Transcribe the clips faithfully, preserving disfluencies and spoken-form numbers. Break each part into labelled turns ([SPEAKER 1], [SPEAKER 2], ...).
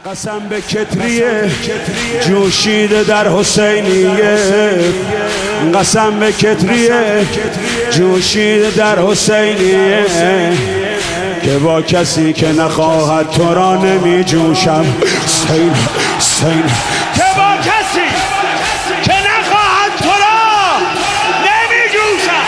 [SPEAKER 1] قسم به کتریه جوشیده در حسینیه، قسم به کتریه جوشیده در حسینیه، که با کسی که نخواهد تو را نمی جوشم. حسین حسین
[SPEAKER 2] که با کسی که نخواهد تو را نمی جوشم.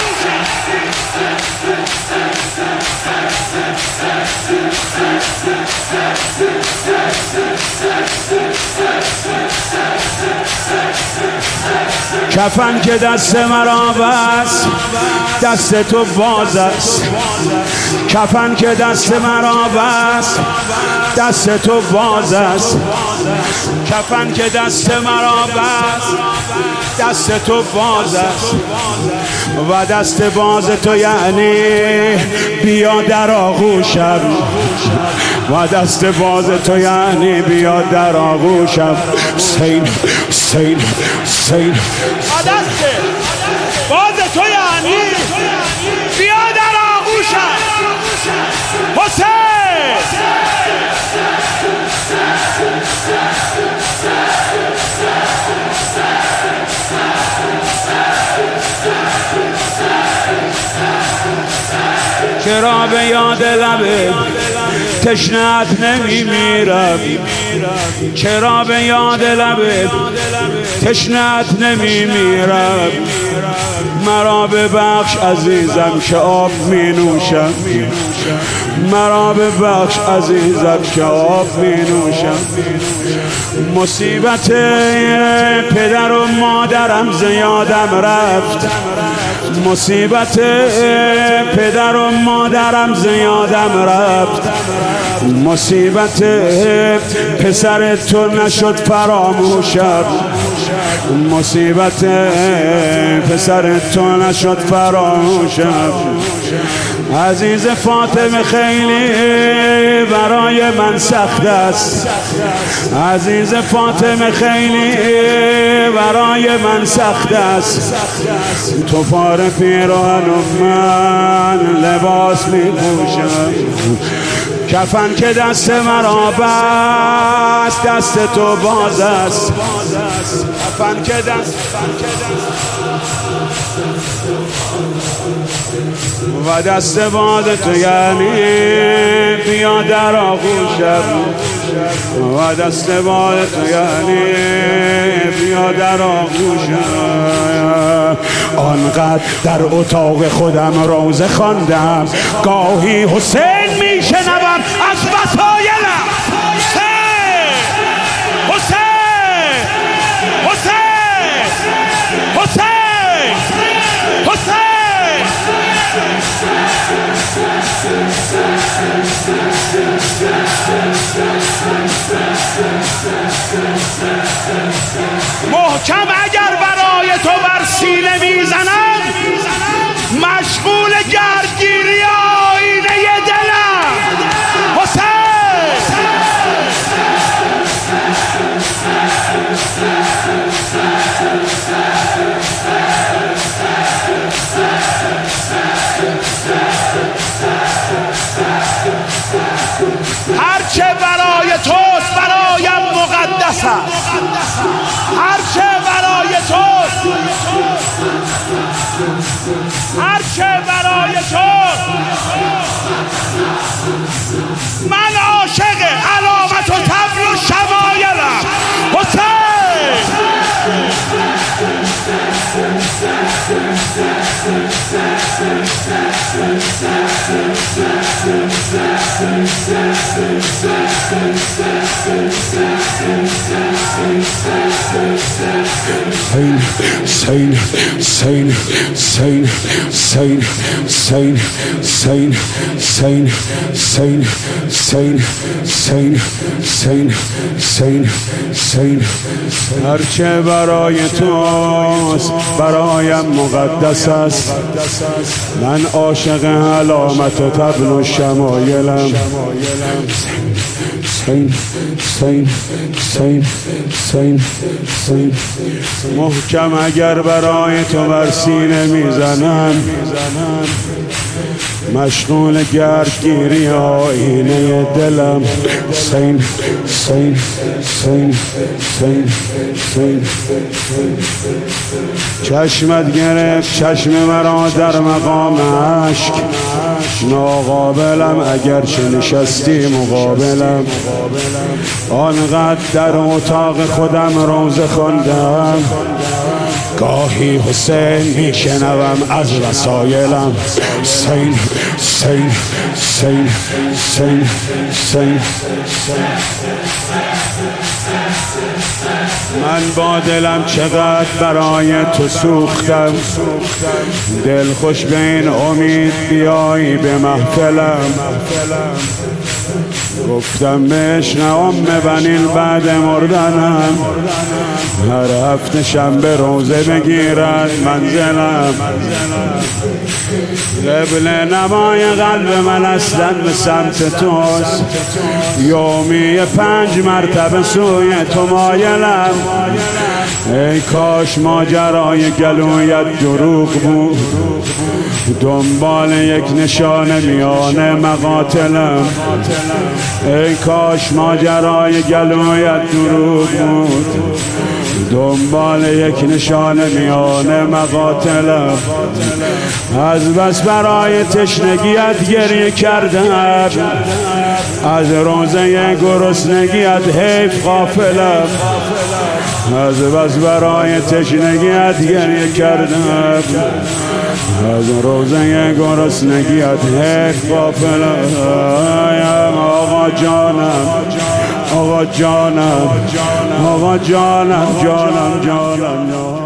[SPEAKER 1] کفن که دست مرا بست دست تو باز است، کفن که دست مرا بست دست تو باز است، کفن که دست مرا بست دست تو باز است، و دست باز تو یعنی بیا در آغوشم، و دست باز تو یعنی بیا در آغوشم. حسین حسین حسین
[SPEAKER 2] و دست باز تو یعنی بیا در آغوشم. حسین
[SPEAKER 1] چرا به یاد لبه تشنه‌ات نمی میرم، چرا به یاد لبه تشنه‌ات نمی میرم، مرا ببخش عزیزم که آب می نوشم، مرا ببخش عزیزم که آب می نوشم. مصیبت پدر و مادرم زیادم رفت، مصیبت پدر و مادرم زیادم رفت، مصیبت پسر تو نشد فراموشم، مصیبت پسر تو نشد فراموشم. عزیز فاطمه خیلی برای من سخت است، عزیز فاطمه خیلی برای من سخت است، تو پاره پیراهن و من لباس می پوشم، کفن که دست مرا بست دست تو باز است، کفن که دست و دست باز تو یعنی بیا در آغوشم، و دست باز تو یعنی بیا در آغوشم. آنقدر در اتاق خودم روزه خواندم، گاهی حسین میشنوم از وسایلم.
[SPEAKER 2] حسین حسین حسین حسین حسین محکم اگر برای تو بر سینه میزنم، مشغول گردگیری آینه دلم. حسین هرچه برای توست برایم مقدس است، هرچه برای توست، هرچه برای توست. من عاشق علامت و طبل و شمایلم. حسین
[SPEAKER 1] Sain, sain, sain, sain, sain, sain, sain, sain, sain, sain, sain, sain, sain. هرچه برای توست برایم مقدس است، من عاشق علامت و طبل و شمایلم. سین سین سین سین سین محکم اگر برای تو بر سینه میزنم، مشغول گردگیری آینه دلم. حسین حسین حسین حسین حسین چشمت گرفت چشم مرا در مقام عشق، ناقابلم اگرچه نشستی مقابلم. آنقدر در اتاق خودم روزه خواندم، گاهی حسین میشنوم از وسایلم. حسین حسین حسین حسین حسین من با دلم چقدر برای تو سوختم، دل خوش به این امید بیایی به محفلم. گفتم عشق ام بنین بعد مردنم، هر هفته شنبه روزه بگیرد منزلم. قبل نمای قلب من اصلا به سمت توست، یومی پنج مرتبه سوی تو مایلم. ای کاش ماجرای گلویت دروغ بود، دنبال یک نشانه میانه مقاتلم. ای کاش ماجرای گلویت دروغ بود، دنبال یک نشانه میانه مقاتلم. از بس برای تشنگیت گریه کردم، از روزه گرسنگیت حیف غافلم. از بس برای تشنگیت گریه کردم، از روزه گرسنگیت حیف غافلم. آقا جانم آقا جانم آقا جانم جانم جانم